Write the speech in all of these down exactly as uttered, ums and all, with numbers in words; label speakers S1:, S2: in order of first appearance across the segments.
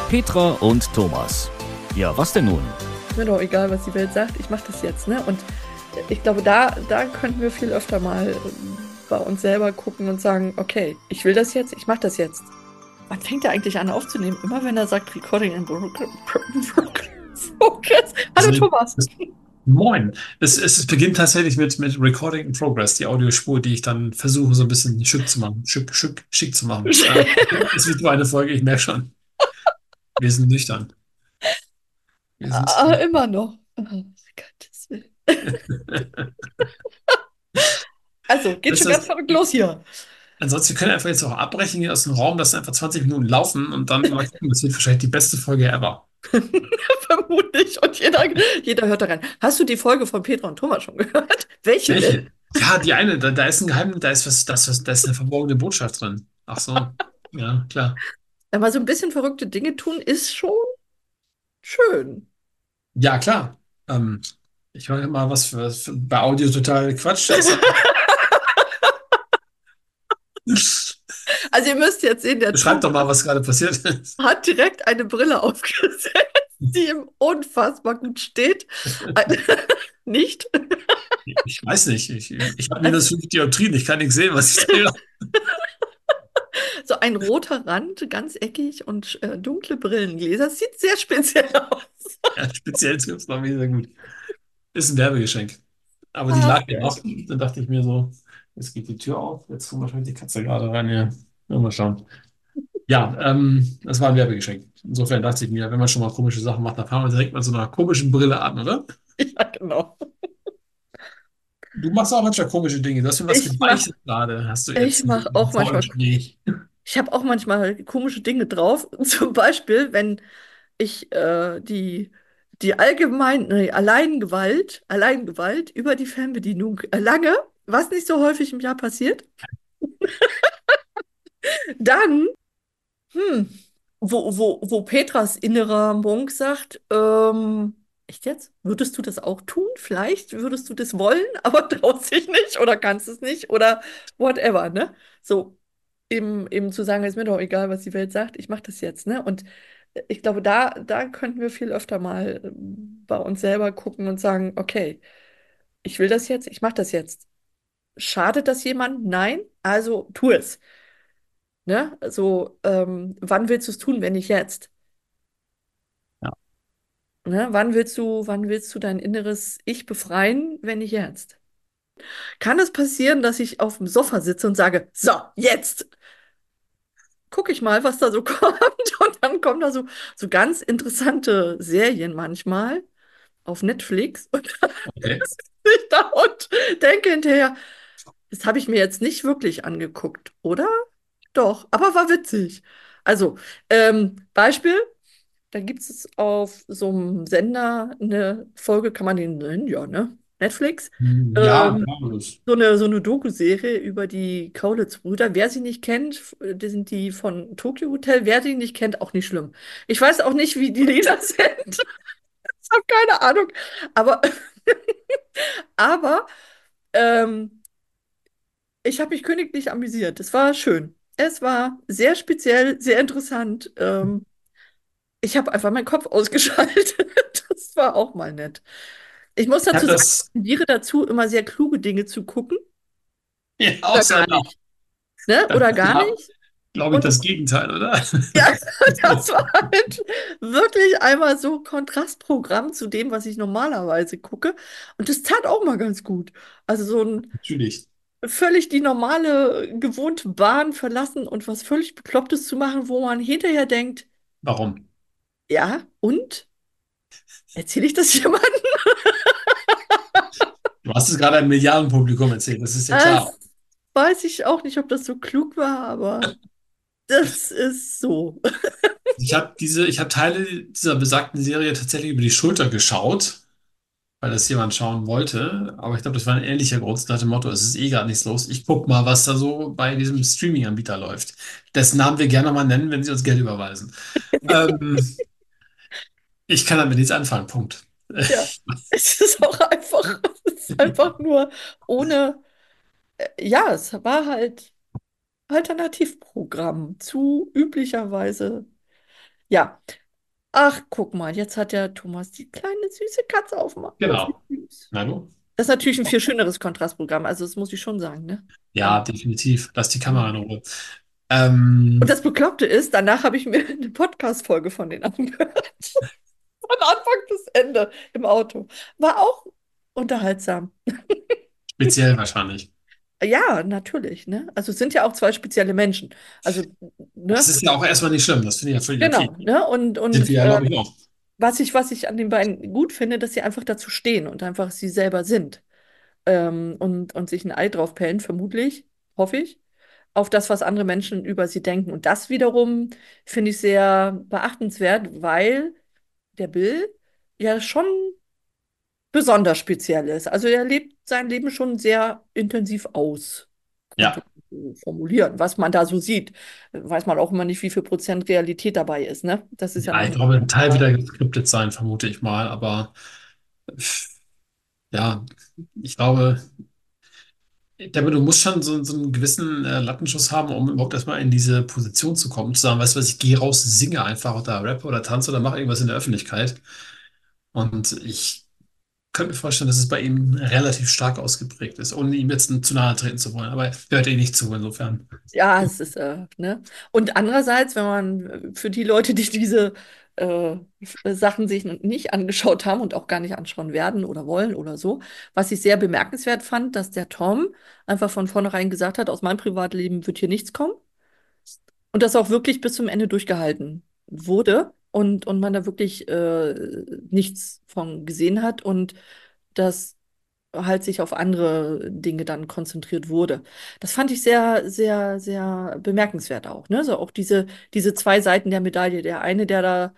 S1: Petra und Thomas. Ja, was denn nun?
S2: Ist mir doch egal, was die Welt sagt, ich mache das jetzt, ne? Und ich glaube, da, da könnten wir viel öfter mal ähm, bei uns selber gucken und sagen, okay, ich will das jetzt, ich mache das jetzt. Wann fängt er eigentlich an aufzunehmen? Immer wenn er sagt Recording in Progress. Hallo
S3: Also,
S2: Thomas.
S3: das, moin. Es, es, es beginnt tatsächlich mit, mit Recording in Progress, die Audiospur, die ich dann versuche, so ein bisschen schick zu machen. Schick, schick, schick zu machen. Äh, es wird nur eine Folge, ich merke schon. Wir sind nüchtern. Wir sind.
S2: Ah, immer noch. Oh, Gottes Willen. Also, geht
S3: Das
S2: schon
S3: ist
S2: ganz
S3: das,
S2: verrückt los hier.
S3: ansonsten, wir können einfach jetzt auch abbrechen hier aus dem Raum, lassen einfach zwanzig Minuten laufen und dann mal gucken, das wird wahrscheinlich die beste Folge ever.
S2: Vermutlich. Und jeder, jeder hört da rein. Hast du die Folge von Petra und Thomas schon gehört? Welche denn?
S3: Welche? Ja, die eine, da, da ist ein Geheimnis, da ist was, das, was, da ist eine verborgene Botschaft drin. Ach so, ja, klar.
S2: Aber so ein bisschen verrückte Dinge tun ist schon schön.
S3: Ja, klar. Ähm, ich höre mal, was für, für bei Audio total Quatsch ist. Aber
S2: Also ihr müsst jetzt sehen, der
S3: beschreib doch
S2: Thomas
S3: mal, was gerade passiert ist.
S2: hat direkt eine Brille aufgesetzt, die ihm unfassbar gut steht. Ein- Nicht?
S3: Ich weiß nicht. Ich, ich habe
S2: Also
S3: minus fünf Dioptrien. Ich kann nichts sehen, was ich sehe.
S2: so ein roter Rand, ganz eckig und äh, dunkle Brillengläser. Das sieht sehr speziell aus.
S3: Ja, speziell trifft es noch sehr gut. Ist ein Werbegeschenk. Aber die
S2: Ah,
S3: lag ja
S2: sehr
S3: noch.
S2: schön.
S3: Dann dachte ich mir so, jetzt geht die Tür auf. Jetzt kommt wahrscheinlich die Katze gerade rein. Ja, ja, mal schauen. Ja, ähm, das war ein Werbegeschenk. Insofern dachte ich mir, wenn man schon mal komische Sachen macht, dann fangen wir direkt mit so einer komischen Brille an, oder?
S2: Ja, genau.
S3: Du machst auch manchmal komische Dinge. Du hast mir was
S2: Ich mach,
S3: gebeichtet gerade, hast du
S2: ich
S3: erzählt
S2: mach
S3: im
S2: auch manchmal,
S3: Vorgespräch.
S2: ich habe auch manchmal komische Dinge drauf. Zum Beispiel, wenn ich äh, die, die allgemein, nee, Alleingewalt, Alleingewalt über die Fernbedienung erlange, was nicht so häufig im Jahr passiert, dann, hm, wo, wo, wo Petras innerer Monk sagt, ähm, echt jetzt? Würdest du das auch tun? Vielleicht würdest du das wollen, aber traust dich nicht oder kannst es nicht oder whatever, ne? So, eben, eben zu sagen, ist mir doch egal, was die Welt sagt, ich mache das jetzt, ne? Und ich glaube, da, da könnten wir viel öfter mal ähm, bei uns selber gucken und sagen, okay, ich will das jetzt, ich mache das jetzt. Schadet das jemand? Nein, also tu es. Ne? So, ähm, wann willst du es tun, wenn nicht jetzt?
S3: Ja.
S2: Ne? Wann willst du, wann willst du dein inneres Ich befreien, wenn nicht jetzt? Kann es passieren, dass ich auf dem Sofa sitze und sage, so, jetzt gucke ich mal, was da so kommt. Und dann kommen da so, so ganz interessante Serien manchmal auf Netflix. Und dann
S3: Okay.
S2: sitze ich da und denke hinterher, das habe ich mir jetzt nicht wirklich angeguckt, oder? Doch, aber war witzig. Also, ähm, Beispiel. Da gibt es auf so einem Sender eine Folge, kann man den nennen? Ja, ne? Netflix.
S3: Ja,
S2: Ähm,
S3: harmlos.
S2: so eine, so eine Doku-Serie über die Kaulitz-Brüder. Wer sie nicht kennt, das sind die von Tokyo Hotel. Wer sie nicht kennt, auch nicht schlimm. Ich weiß auch nicht, wie die Lieder sind. Ich habe keine Ahnung. Aber, aber ähm, ich habe mich königlich amüsiert. Es war schön. Es war sehr speziell, sehr interessant. Ähm, ich habe einfach meinen Kopf ausgeschaltet. Das war auch mal nett. Ich muss
S3: Ich habe
S2: dazu sagen,
S3: das
S2: ich tendiere dazu, immer sehr kluge Dinge zu gucken
S3: ja,
S2: oder
S3: außer
S2: gar
S3: noch.
S2: nicht. Ne? Oder gar nicht.
S3: Glaube ich,
S2: Und
S3: das Gegenteil, oder?
S2: ja, das war halt wirklich einmal so Kontrastprogramm zu dem, was ich normalerweise gucke. Und das tat auch mal ganz gut. Also so ein
S3: Natürlich.
S2: völlig die normale, gewohnte Bahn verlassen und was völlig Beklopptes zu machen, wo man hinterher denkt,
S3: Warum?
S2: ja, und? Erzähle ich das jemandem?
S3: Du hast es gerade einem Milliardenpublikum erzählt, das ist ja klar.
S2: Das weiß ich auch nicht, ob das so klug war, aber das ist so.
S3: Ich habe diese, ich habe Teile dieser besagten Serie tatsächlich über die Schulter geschaut, weil das jemand schauen wollte. Aber ich glaube, das war ein ähnlicher Grund nach dem Motto, es ist eh gerade nichts los. Ich guck mal, was da so bei diesem Streaming-Anbieter läuft. Dessen Namen wir gerne mal nennen, wenn sie uns Geld überweisen. Ähm, ich kann damit nichts anfangen, Punkt.
S2: Ja, es ist auch einfach, es ist einfach nur ohne, äh, ja, es war halt Alternativprogramm zu üblicherweise. Ja, Ach, guck mal, jetzt hat der Thomas die kleine süße Katze aufgemacht. Oh,
S3: Genau.
S2: wie süß.
S3: Na du?
S2: Das ist natürlich ein viel schöneres Kontrastprogramm, also das muss ich schon sagen, ne?
S3: Ja,
S2: Ähm,
S3: definitiv. Lass die Kamera in
S2: mhm.
S3: Ruhe.
S2: Und
S3: Ähm,
S2: das Bekloppte ist, danach habe ich mir eine Podcast-Folge von denen angehört. Von Anfang bis Ende im Auto. War auch unterhaltsam.
S3: speziell wahrscheinlich.
S2: Ja, natürlich, ne? Also es sind ja auch zwei spezielle Menschen. Also,
S3: Das
S2: ne?
S3: ist ja auch erstmal nicht schlimm. Das finde ich ja völlig okay.
S2: Genau, ne? Und,
S3: Sind wir
S2: und
S3: ja,
S2: äh,
S3: glaube ich, auch.
S2: was ich, was ich an den beiden gut finde, dass sie einfach dazu stehen und einfach sie selber sind. Ähm, und, und sich ein Ei drauf pellen, vermutlich, hoffe ich, auf das, was andere Menschen über sie denken. Und das wiederum finde ich sehr beachtenswert, weil der Bill ja schon besonders speziell ist. Also er lebt sein Leben schon sehr intensiv aus, könnte
S3: Ja.
S2: man so formulieren. Was man da so sieht, weiß man auch immer nicht, wie viel Prozent Realität dabei ist, ne? Das ist ja
S3: Ja,
S2: noch
S3: ich
S2: eine
S3: glaube,
S2: andere
S3: ein Teil wird
S2: Frage.
S3: ja geskriptet sein, vermute ich mal. Aber ja, ich glaube, damit du musst schon so, so einen gewissen äh, Lattenschuss haben, um überhaupt erstmal in diese Position zu kommen, zu sagen, weißt du was, ich gehe raus, singe einfach oder rappe oder tanze oder mache irgendwas in der Öffentlichkeit. Und ich könnte mir vorstellen, dass es bei ihm relativ stark ausgeprägt ist, ohne ihm jetzt zu nahe treten zu wollen. Aber er hört eh nicht zu, insofern.
S2: Ja, es ist, äh, ne? Und andererseits, wenn man äh, für die Leute, die diese äh, f- Sachen sich n- nicht angeschaut haben und auch gar nicht anschauen werden oder wollen oder so, was ich sehr bemerkenswert fand, dass der Tom einfach von vornherein gesagt hat, aus meinem Privatleben wird hier nichts kommen und das auch wirklich bis zum Ende durchgehalten wurde und, und man da wirklich äh, nichts von gesehen hat und das halt sich auf andere Dinge dann konzentriert wurde. Das fand ich sehr, sehr, sehr bemerkenswert auch, ne? So auch diese, diese zwei Seiten der Medaille. Der eine, der da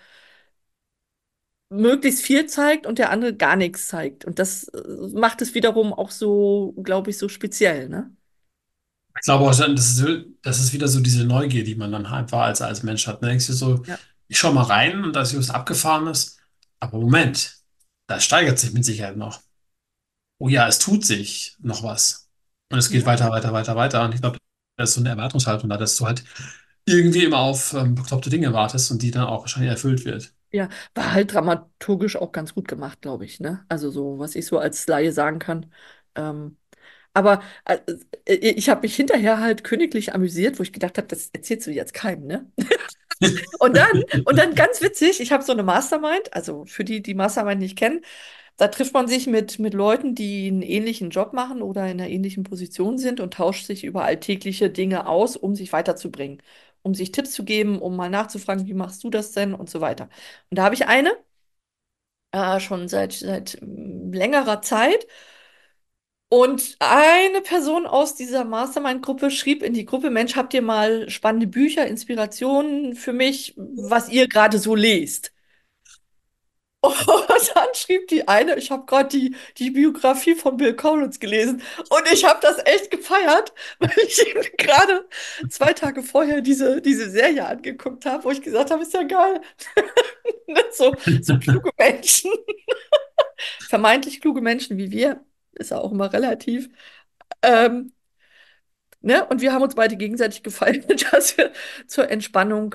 S2: möglichst viel zeigt und der andere gar nichts zeigt. Und das äh, macht es wiederum auch so, glaube ich, so speziell, ne?
S3: Ich glaube auch, dann, das ist, das ist wieder so diese Neugier, die man dann einfach als, als Mensch hat. Ne? Denkst du so,
S2: Ja.
S3: ich schau mal rein und da ist was Abgefahrenes. Aber Moment, da steigert sich mit Sicherheit noch. Oh ja, es tut sich noch was. Und es geht
S2: Ja.
S3: weiter, weiter, weiter, weiter. Und ich glaube, das ist so eine Erwartungshaltung da, dass du halt irgendwie immer auf ähm, bekloppte Dinge wartest und die dann auch wahrscheinlich erfüllt wird.
S2: Ja, war halt dramaturgisch auch ganz gut gemacht, glaube ich, ne? Also so, was ich so als Laie sagen kann. Ähm, aber äh, äh, ich habe mich hinterher halt königlich amüsiert, wo ich gedacht habe, das erzählst du jetzt keinem, ne? Und dann, und dann ganz witzig, ich habe so eine Mastermind, also für die, die Mastermind nicht kennen, da trifft man sich mit, mit Leuten, die einen ähnlichen Job machen oder in einer ähnlichen Position sind und tauscht sich über alltägliche Dinge aus, um sich weiterzubringen, um sich Tipps zu geben, um mal nachzufragen, wie machst du das denn und so weiter. Und da habe ich eine, äh, schon seit, seit mm, längerer Zeit. Und eine Person aus dieser Mastermind-Gruppe schrieb in die Gruppe, Mensch, habt ihr mal spannende Bücher, Inspirationen für mich, was ihr gerade so lest? Und dann schrieb die eine, ich habe gerade die, die Biografie von Bill Collins gelesen und ich habe das echt gefeiert, weil ich ihm gerade zwei Tage vorher diese, diese Serie angeguckt habe, wo ich gesagt habe, ist ja geil. Ne, So, so kluge Menschen, vermeintlich kluge Menschen wie wir, ist ja auch immer relativ. Ähm, Ne? Und wir haben uns beide gegenseitig gefallen, dass wir zur Entspannung,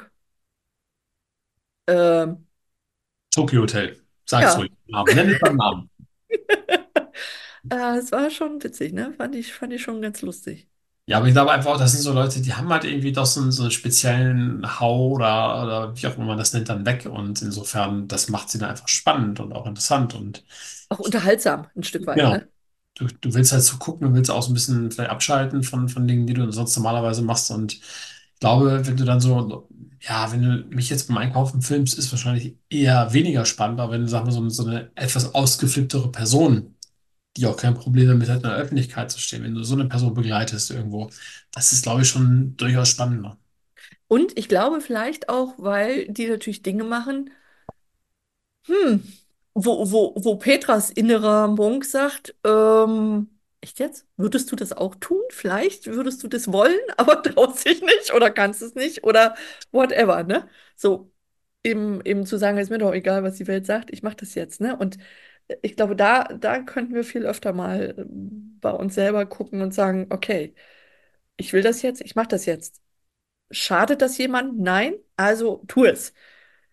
S2: ähm,
S3: Tokyo Hotel. Sag's
S2: ja,
S3: ruhig. Namen. Nenn es beim Namen.
S2: äh, es war schon witzig, ne? Fand ich, fand ich schon ganz lustig.
S3: Ja, aber ich glaube einfach auch, das sind so Leute, die haben halt irgendwie doch so einen, so einen speziellen Hau oder, oder wie auch immer man das nennt, dann weg. Und insofern, das macht sie dann einfach spannend und auch interessant. Und
S2: Auch unterhaltsam, ein Stück weit,
S3: genau,
S2: ne?
S3: du, du willst halt so gucken, du willst auch so ein bisschen vielleicht abschalten von, von Dingen, die du sonst normalerweise machst. Und ich glaube, wenn du dann so, ja, wenn du mich jetzt beim Einkaufen filmst, ist wahrscheinlich eher weniger spannend. Aber wenn du, sagen wir, so, eine- so eine etwas ausgeflipptere Person, die auch kein Problem damit hat, in der Öffentlichkeit zu stehen, wenn du so eine Person begleitest irgendwo, das ist, glaube ich, schon durchaus spannender.
S2: Und ich glaube vielleicht auch, weil die natürlich Dinge machen, hm, wo, wo, wo Petras innerer Monk sagt, ähm, echt jetzt? Würdest du das auch tun? Vielleicht würdest du das wollen, aber traust dich nicht oder kannst es nicht oder whatever, ne? So, eben, eben zu sagen, ist mir doch egal, was die Welt sagt, ich mache das jetzt, ne? Und ich glaube, da, da könnten wir viel öfter mal ähm, bei uns selber gucken und sagen, okay, ich will das jetzt, ich mache das jetzt. Schadet das jemand? Nein, also tu es.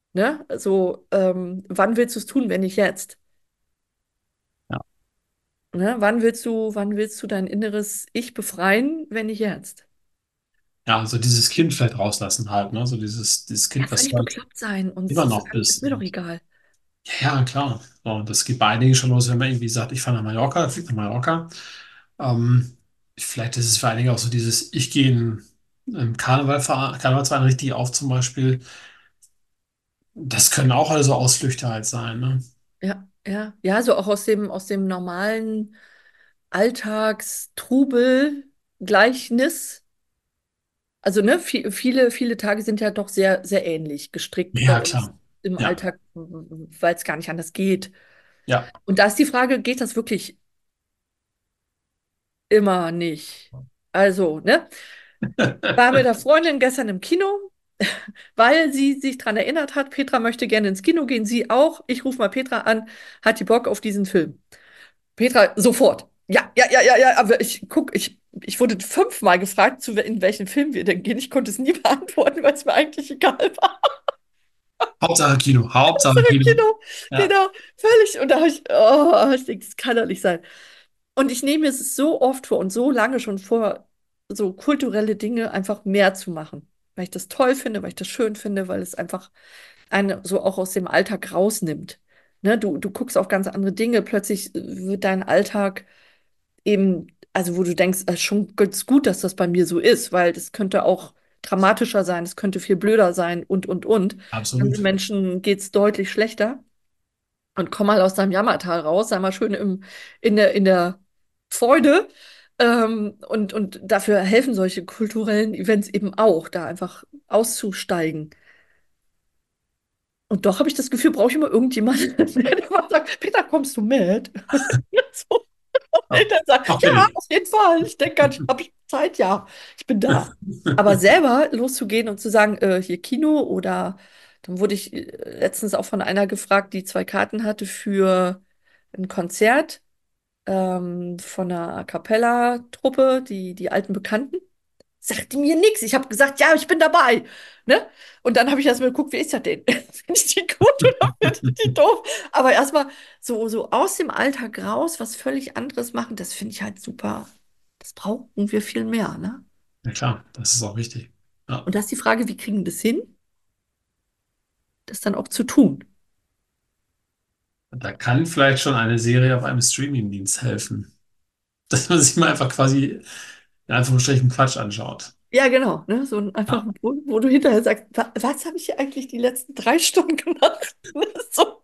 S2: Ne? So, ähm, wann willst du es tun, wenn nicht jetzt?
S3: Ja.
S2: Ne? Wann willst du, wann willst du dein inneres Ich befreien, wenn nicht jetzt?
S3: Ja, so dieses Kind vielleicht rauslassen halt, ne? So dieses, dieses
S2: Ja,
S3: Kind, was
S2: völlig
S3: du halt
S2: bekloppt sein und
S3: immer
S2: zu
S3: noch
S2: sagen, ist
S3: bist.
S2: mir doch
S3: Und
S2: egal.
S3: ja, klar. So, und das geht bei einigen schon los, wenn man irgendwie sagt, ich fahre nach Mallorca, fliege nach Mallorca. Ähm, Vielleicht ist es für einige auch so dieses, ich gehe in, im Karneval, Karnevalsverein richtig auf zum Beispiel. Das können auch also Ausflüchte halt sein, ne?
S2: Ja, ja, ja, so auch aus dem, aus dem normalen Alltagstrubel, Gleichnis. Also, ne, vi- viele, viele Tage sind ja doch sehr, sehr ähnlich gestrickt bei
S3: Ja,
S2: uns
S3: klar.
S2: im
S3: Ja,
S2: Alltag, weil es gar nicht anders geht.
S3: ja.
S2: Und da ist die Frage, geht das wirklich immer nicht? Also, ne, war mit der Freundin gestern im Kino, weil sie sich daran erinnert hat, Petra möchte gerne ins Kino gehen, sie auch. Ich rufe mal Petra an, hat die Bock auf diesen Film? Petra, sofort. Ja, ja, ja, ja, ja, aber ich guck, ich, ich wurde fünfmal gefragt, zu, wel- in welchen Film wir denn gehen. Ich konnte es nie beantworten, weil es mir eigentlich egal war.
S3: Hauptsache Kino, Hauptsache
S2: Zurück,
S3: Kino.
S2: Kino,
S3: Ja,
S2: genau, völlig. Und da habe ich, oh, ich denke, das kann doch nicht sein. Und ich nehme es so oft vor und so lange schon vor, so kulturelle Dinge einfach mehr zu machen. Weil ich das toll finde, weil ich das schön finde, weil es einfach einen so auch aus dem Alltag rausnimmt. Ne, du, du guckst auf ganz andere Dinge, plötzlich wird dein Alltag eben, also wo du denkst, äh, schon ganz gut, dass das bei mir so ist, weil das könnte auch dramatischer sein, es könnte viel blöder sein und, und, und. Anderen
S3: absolut.
S2: Menschen geht es deutlich schlechter. Und komm mal aus deinem Jammertal raus, sei mal schön im, in der, in der Freude. Ähm, und, und dafür helfen solche kulturellen Events eben auch, da einfach auszusteigen. Und doch habe ich das Gefühl, brauche ich immer irgendjemanden, der mal sagt, Peter, kommst du mit? So,
S3: Oh,
S2: und dann sagt,
S3: ach,
S2: ja,
S3: bitte.
S2: auf jeden Fall. Ich denke gar nicht, habe ich Zeit? Ja, ich bin da. Aber selber loszugehen und zu sagen, äh, hier Kino oder dann wurde ich äh, letztens auch von einer gefragt, die zwei Karten hatte für ein Konzert ähm, von einer A cappella-Truppe, die, die alten Bekannten. Sagte mir nichts. Ich habe gesagt, ja, ich bin dabei. Ne? Und dann habe ich erstmal geguckt, wie ist das denn? Finde ich die gut oder finde ich die doof? Aber erstmal so, so aus dem Alltag raus, was völlig anderes machen, das finde ich halt super. Das brauchen wir viel mehr, ne?
S3: Ja, klar, das ist auch wichtig. Ja.
S2: Und da ist die Frage, wie kriegen wir das hin, das dann auch zu tun?
S3: Da kann vielleicht schon eine Serie auf einem Streamingdienst helfen. Dass man sich mal einfach quasi in Anführungsstrichen Quatsch anschaut.
S2: Ja, genau, ne? So ein einfach,
S3: Ja.
S2: wo, wo du hinterher sagst, wa was habe ich hier eigentlich die letzten drei Stunden gemacht? So.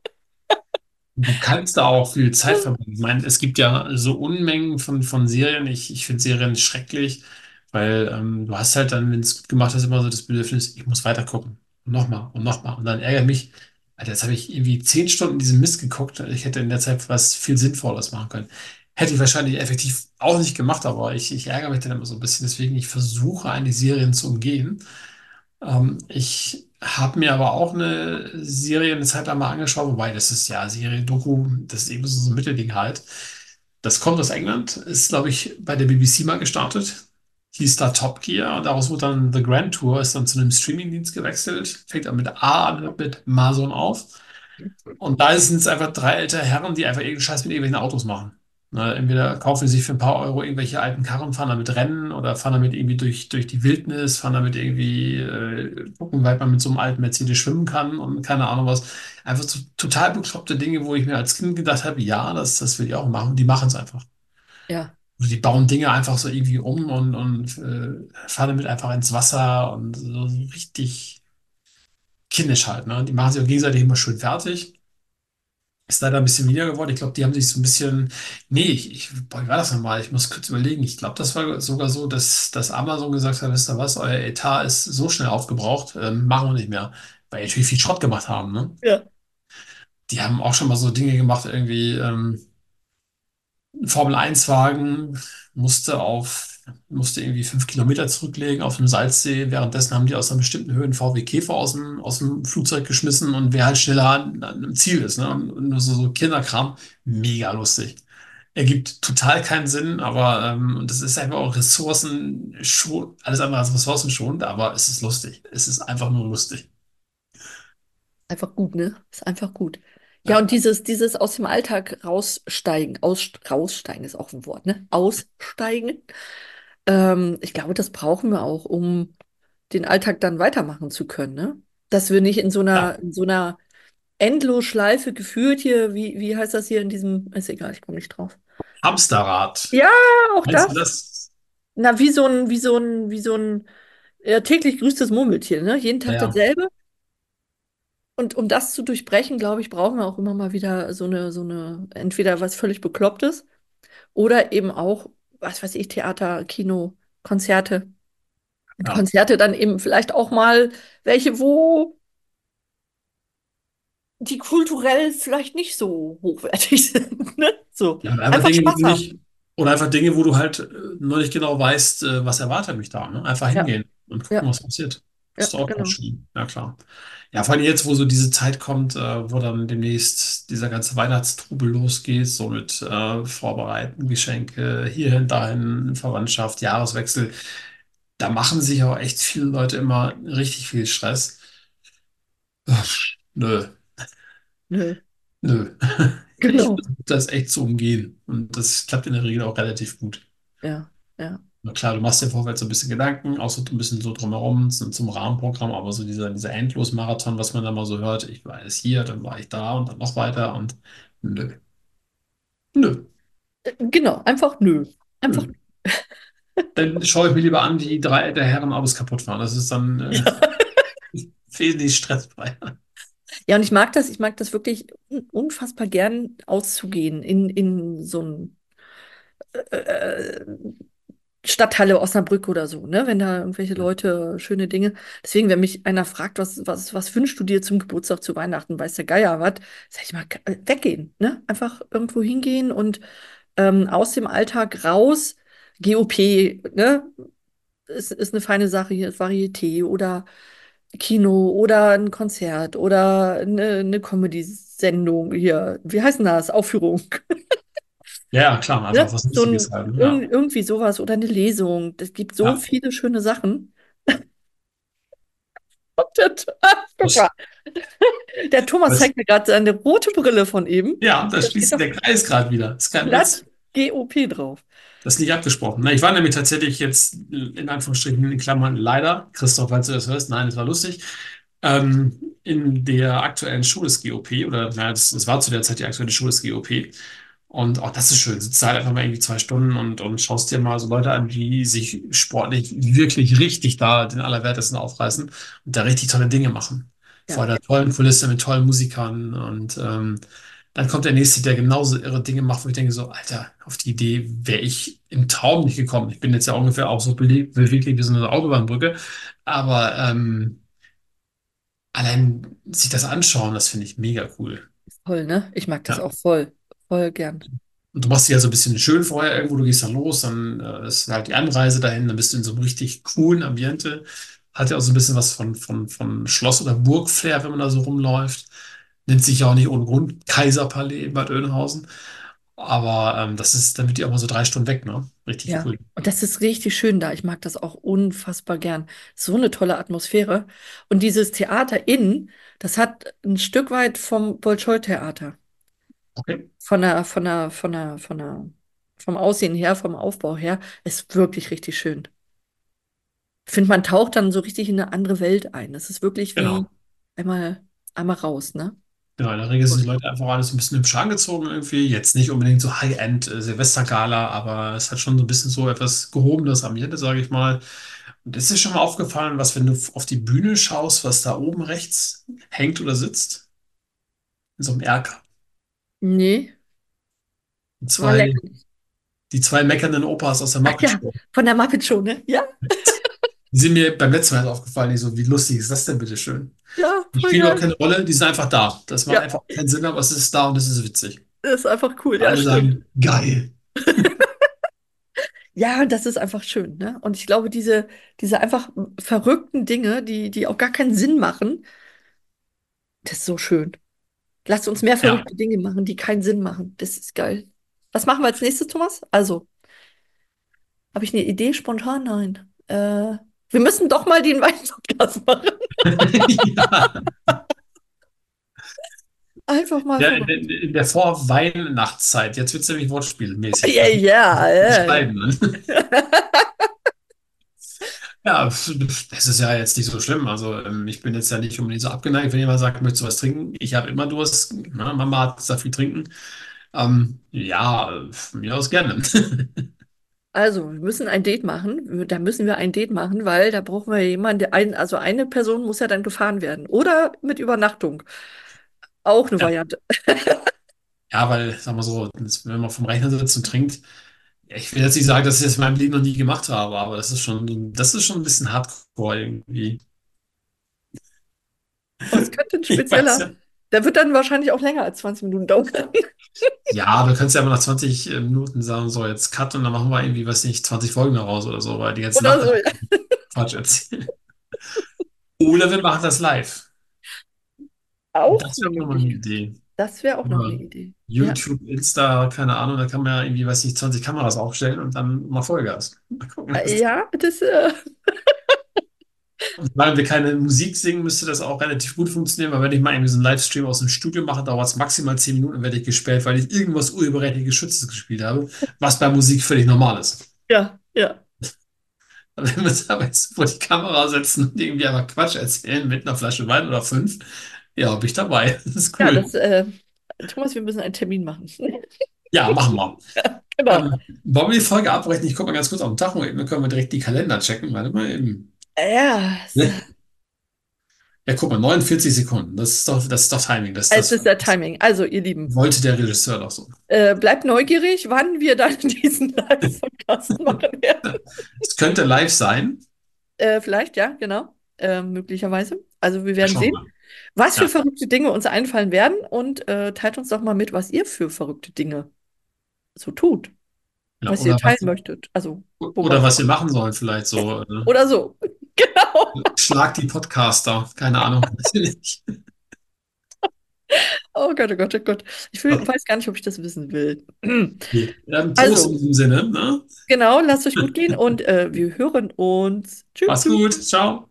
S3: Du kannst da auch viel Zeit verbringen. Ich meine, es gibt ja so Unmengen von, von Serien. Ich, ich finde Serien schrecklich, weil ähm, du hast halt dann, wenn es gut gemacht ist, immer so das Bedürfnis, ich muss weiter gucken. Und nochmal und nochmal. Und dann ärgert mich, Alter, jetzt habe ich irgendwie zehn Stunden diesen Mist geguckt. Ich hätte in der Zeit was viel Sinnvolles machen können. Hätte ich wahrscheinlich effektiv auch nicht gemacht, aber ich, ich ärgere mich dann immer so ein bisschen. Deswegen, ich versuche eigentlich Serien zu umgehen. Ähm, ich habe mir aber auch eine Serie eine Zeit lang mal angeschaut, wobei das ist ja Serie, Doku, das ist eben so ein Mittelding halt. Das kommt aus England, ist, glaube ich, bei der B B C mal gestartet. Hieß da Top Gear und daraus wurde dann The Grand Tour, ist dann zu einem Streamingdienst gewechselt. Fängt dann mit A an, hört mit Amazon auf. Und da sind es einfach drei ältere Herren, die einfach irgendeinen Scheiß mit irgendwelchen Autos machen. Ne, entweder kaufen sie sich für ein paar Euro irgendwelche alten Karren, fahren damit Rennen oder fahren damit irgendwie durch, durch die Wildnis, fahren damit irgendwie, äh, gucken, wie weit man mit so einem alten Mercedes schwimmen kann und keine Ahnung was. Einfach so total bekloppte Dinge, wo ich mir als Kind gedacht habe, ja, das, das will ich auch machen. Die machen es einfach.
S2: Ja,
S3: Also die bauen Dinge einfach so irgendwie um und, und äh, fahren damit einfach ins Wasser und so, so richtig kindisch halt. Ne? Die machen sich auch gegenseitig immer schön fertig. Ist leider ein bisschen weniger geworden. Ich glaube, die haben sich so ein bisschen. Nee, ich, ich, boah, wie war das nochmal? Ich muss kurz überlegen. Ich glaube, das war sogar so, dass, dass Amazon gesagt hat, wisst ihr was, euer Etat ist so schnell aufgebraucht, ähm, machen wir nicht mehr. Weil die natürlich viel Schrott gemacht haben, ne?
S2: ja,
S3: Die haben auch schon mal so Dinge gemacht, irgendwie, ähm, ein Formel eins Wagen musste auf, musste irgendwie fünf Kilometer zurücklegen auf dem Salzsee. Währenddessen haben die aus einer bestimmten Höhe einen V W Käfer aus dem, aus dem Flugzeug geschmissen und wer halt schneller an, an einem Ziel ist, ne? Und nur so, so Kinderkram. Mega lustig. Ergibt total keinen Sinn, aber ähm, und das ist einfach auch Ressourcen schon, alles andere als ressourcenschonend, aber es ist lustig. Es ist einfach nur lustig.
S2: Einfach gut, ne? Ist einfach gut. Ja,
S3: Ja,
S2: und dieses, dieses aus dem Alltag raussteigen, aus, raussteigen ist auch ein Wort, ne? Aussteigen. Ähm, ich glaube, das brauchen wir auch, um den Alltag dann weitermachen zu können, ne? Dass wir nicht in so
S3: ja.
S2: einer, in so einer Endlosschleife geführt hier, wie, wie heißt das hier in diesem, ist egal, ich komme nicht drauf.
S3: Hamsterrad.
S2: Ja, auch
S3: Meinst du
S2: das.
S3: das?
S2: Na, wie so ein, wie so ein, wie so ein äh, täglich grüßtes Murmeltier, ne? Jeden
S3: Ja,
S2: Tag
S3: ja.
S2: dasselbe. Und um das zu durchbrechen, glaube ich, brauchen wir auch immer mal wieder so eine, so eine, entweder was völlig Beklopptes oder eben auch, was weiß ich, Theater, Kino, Konzerte. Und
S3: Ja.
S2: Konzerte dann eben vielleicht auch mal welche, wo die kulturell vielleicht nicht so hochwertig sind, ne? So,
S3: Ja, und einfach
S2: einfach
S3: Dinge, die
S2: Spaß
S3: du
S2: haben.
S3: nicht, oder einfach Dinge, wo du halt äh, noch nicht genau weißt, äh, was erwartet mich da, ne? Einfach
S2: Ja,
S3: hingehen und gucken,
S2: ja,
S3: was passiert.
S2: ja,
S3: Ist doch auch, auch
S2: genau.
S3: schön. Ja, klar. Ja, vor allem jetzt, wo so diese Zeit kommt, äh, wo dann demnächst dieser ganze Weihnachtstrubel losgeht, so mit äh, Vorbereiten, Geschenke, hierhin, dahin, Verwandtschaft, Jahreswechsel, da machen sich auch echt viele Leute immer richtig viel Stress. Ach, nö,
S2: Nö,
S3: nö. Ich
S2: genau.
S3: versuche das echt zu umgehen. Und das klappt in der Regel auch relativ gut.
S2: Ja, ja.
S3: Na klar, du machst dir vorwärts so ein bisschen Gedanken, auch so ein bisschen so drumherum zum, zum Rahmenprogramm, aber so dieser, dieser Endlosmarathon, was man da mal so hört, ich war jetzt hier, dann war ich da und dann noch weiter und nö, nö,
S2: Äh, Genau, einfach nö. Einfach
S3: nö. Dann schaue ich mir lieber an, wie drei der Herren Autos kaputt fahren. Das ist dann äh,
S2: ja.
S3: wesentlich stressfreier.
S2: Ja, und ich mag das, ich mag das wirklich un- unfassbar gern auszugehen in, in so ein äh, Stadthalle Osnabrück oder so, ne? Wenn da irgendwelche Leute schöne Dinge. Deswegen, wenn mich einer fragt, was, was, was wünschst du dir zum Geburtstag, zu Weihnachten, weiß der Geier was, sag ich mal, äh, weggehen, ne? Einfach irgendwo hingehen und ähm, aus dem Alltag raus. G O P, ne? Ist, ist eine feine Sache hier, Varieté oder Kino oder ein Konzert oder eine, eine Comedy-Sendung hier. Wie heißt denn das? Aufführung.
S3: Ja, ja, klar,
S2: Ne?
S3: einfach was
S2: So
S3: Lustiges
S2: ein,
S3: halt. Ne?
S2: irg
S3: Ja,
S2: irgendwie sowas oder eine Lesung. Es gibt so
S3: ja.
S2: viele schöne Sachen. Und der, guck mal,
S3: Das,
S2: der Thomas
S3: das,
S2: zeigt mir gerade seine rote Brille von eben.
S3: ja, da
S2: Da steht
S3: schließt sich
S2: doch
S3: der Kreis gerade wieder. Das ist kein
S2: glatt
S3: Witz.
S2: G O P drauf.
S3: Das ist nicht abgesprochen. Na, ich war nämlich tatsächlich jetzt in Anführungsstrichen in Klammern leider, Christoph, falls du das hörst, nein, es war lustig, ähm, in der aktuellen Schule des G O P oder naja, das, das war zu der Zeit die aktuelle Schule des G O P. Und auch das ist schön. Sitzt halt einfach mal irgendwie zwei Stunden und, und schaust dir mal so Leute an, die sich sportlich wirklich richtig da den Allerwertesten aufreißen und da richtig tolle Dinge machen. Vor
S2: Ja,
S3: einer tollen Kulisse mit tollen Musikern und ähm, dann kommt der nächste, der genauso irre Dinge macht, wo ich denke so, Alter, auf die Idee wäre ich im Traum nicht gekommen. Ich bin jetzt ja ungefähr auch so bele- beweglich wie so eine Autobahnbrücke, aber ähm, allein sich das anschauen, das finde ich mega cool.
S2: voll, ne? Ich mag das
S3: Ja.
S2: auch voll. Voll gern.
S3: Und du machst dich ja so ein bisschen schön vorher irgendwo, du gehst dann los, dann äh, ist halt die Anreise dahin, dann bist du in so einem richtig coolen Ambiente. Hat ja auch so ein bisschen was von, von, von Schloss- oder Burgflair, wenn man da so rumläuft. Nennt sich ja auch nicht ohne Grund Kaiserpalais in Bad Oeynhausen. Aber ähm, das ist, dann wird die auch mal so drei Stunden weg, ne? Richtig
S2: Ja.
S3: cool.
S2: Und das ist richtig schön da. Ich mag das auch unfassbar gern. So eine tolle Atmosphäre. Und dieses Theater innen, das hat ein Stück weit vom Bolschoi-Theater.
S3: Okay.
S2: Von der, von der, von der, von der, vom Aussehen her, vom Aufbau her, ist wirklich richtig schön. Ich finde, man taucht dann so richtig in eine andere Welt ein. Das ist wirklich wie
S3: Genau.
S2: einmal, einmal raus, ne?
S3: Genau, in der Regel sind
S2: Cool.
S3: die Leute einfach alles ein bisschen hübsch angezogen irgendwie. Jetzt nicht unbedingt so High-End äh, Silvestergala, aber es hat schon so ein bisschen so etwas gehobenes Ambiente, sage ich mal. Und ist dir schon mal aufgefallen, was, wenn du auf die Bühne schaust, was da oben rechts hängt oder sitzt? In so einem Erker.
S2: Nee,
S3: Die
S2: war
S3: zwei,
S2: lächerlich.
S3: die zwei meckernden Opas aus der
S2: Ach
S3: Muppet
S2: ja,
S3: Show.
S2: von der Muppet Show, ne? Ja,
S3: Die sind mir beim letzten Mal erst aufgefallen. Ich so, wie lustig ist das denn bitte schön?
S2: ja,
S3: Die
S2: voll
S3: spielen auch
S2: geil.
S3: keine Rolle, die sind einfach da. Das macht
S2: Ja,
S3: einfach keinen Sinn, aber es ist da und es ist witzig.
S2: das ist einfach cool. Ja,
S3: Alle
S2: stimmt.
S3: sagen, geil.
S2: Ja, das ist einfach schön, ne? Und ich glaube, diese, diese einfach verrückten Dinge, die, die auch gar keinen Sinn machen, das ist so schön. Lasst uns mehr
S3: Ja.
S2: verrückte Dinge machen, die keinen Sinn machen. Das ist geil. Was machen wir als nächstes, Thomas? Also, habe ich eine Idee spontan? Nein. Äh, wir müssen doch mal den Wein-Podcast machen.
S3: Ja.
S2: Einfach mal
S3: Ja, in,
S2: vorbei.
S3: in, in der Vorweihnachtszeit. Jetzt wird es nämlich wortspielmäßig.
S2: Ja,
S3: Das muss
S2: ja,
S3: ich
S2: ja.
S3: schreiben. Ne? Ja, das ist ja jetzt nicht so schlimm. Also, ähm, ich bin jetzt ja nicht unbedingt so abgeneigt, wenn jemand sagt, möchtest du was trinken? Ich habe immer Durst. Na, Mama hat gesagt, viel trinken. Ähm, ja, von mir aus gerne.
S2: Also, wir müssen ein Date machen. Da müssen wir ein Date machen, weil da brauchen wir jemanden, der ein, also eine Person muss ja dann gefahren werden. Oder mit Übernachtung. Auch eine
S3: Ja,
S2: Variante.
S3: ja, weil, sag mal so, das- wenn man vom Rechner sitzt und trinkt, ja, ich will jetzt nicht sagen, dass ich das in meinem Leben noch nie gemacht habe, aber das ist schon, das ist schon ein bisschen hardcore irgendwie.
S2: Aber es könnte ein
S3: Ich weiß
S2: spezieller.
S3: ja.
S2: Der wird dann wahrscheinlich auch länger als zwanzig Minuten dauern.
S3: Ja, du kannst ja aber nach zwanzig Minuten sagen, so jetzt Cut und dann machen wir irgendwie, weiß nicht, zwanzig Folgen daraus oder so, weil die ganze
S2: Oder
S3: Nacht
S2: so, ja.
S3: Quatsch erzählen. Oder wir machen das live.
S2: Auch
S3: Das
S2: eine
S3: wäre auch nochmal eine
S2: Möglichkeit.
S3: Idee.
S2: Das wäre auch noch eine
S3: Oder
S2: Idee. Ja.
S3: YouTube, Insta, keine Ahnung, da kann man ja irgendwie, weiß nicht, zwanzig Kameras aufstellen und dann mal Vollgas. Mal gucken.
S2: Äh, Ja, das, äh,
S3: Und weil wir keine Musik singen, müsste das auch relativ gut funktionieren, weil wenn ich mal irgendwie so einen Livestream aus dem Studio mache, dauert es maximal zehn Minuten, werde ich gesperrt, weil ich irgendwas urheberrechtlich Geschütztes gespielt habe, was bei Musik völlig normal ist.
S2: ja, ja.
S3: Aber wenn wir uns aber jetzt vor die Kamera setzen und irgendwie einfach Quatsch erzählen mit einer Flasche Wein oder fünf, ja, bin ich dabei. Das ist
S2: Ja,
S3: cool.
S2: das, äh, Thomas, wir müssen einen Termin machen.
S3: Ja, machen wir.
S2: Genau.
S3: Ähm, wollen wir die Folge abbrechen? Ich gucke mal ganz kurz auf den Tacho, dann können wir direkt die Kalender checken. Warte mal eben.
S2: Ja, es,
S3: Ne? Ja, guck mal, neunundvierzig Sekunden. Das ist doch, das ist doch Timing. Das,
S2: es
S3: das
S2: ist der Timing. Also, ihr Lieben,
S3: wollte der Regisseur doch so.
S2: äh, bleibt neugierig, wann wir dann diesen Live-Podcast machen werden.
S3: Es könnte live sein.
S2: Äh, vielleicht, ja, genau. Äh, möglicherweise. Also, wir
S3: Ja,
S2: werden
S3: schauen
S2: sehen,
S3: wir mal.
S2: was für
S3: Ja,
S2: verrückte Dinge uns einfallen werden und äh, teilt uns doch mal mit, was ihr für verrückte Dinge so tut,
S3: genau.
S2: was ihr
S3: Oder was,
S2: teilen möchtet. Also, wo man
S3: oder
S2: auch
S3: was
S2: immer.
S3: wir machen sollen, vielleicht so. äh,
S2: Oder so. Genau.
S3: Schlag die Podcaster. Keine Ahnung. Weiß ich nicht.
S2: Oh Gott, oh Gott, oh Gott. Ich will, weiß gar nicht, ob ich das wissen will.
S3: Okay. Dann Prost in
S2: Also,
S3: diesem Sinne. Ne?
S2: genau, lasst euch gut gehen und äh, wir hören uns. Tschüss,
S3: Mach's
S2: tschüss.
S3: gut. Ciao.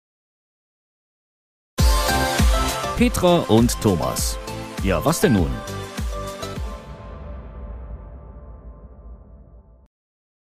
S1: Petra und Thomas. Ja, was denn nun?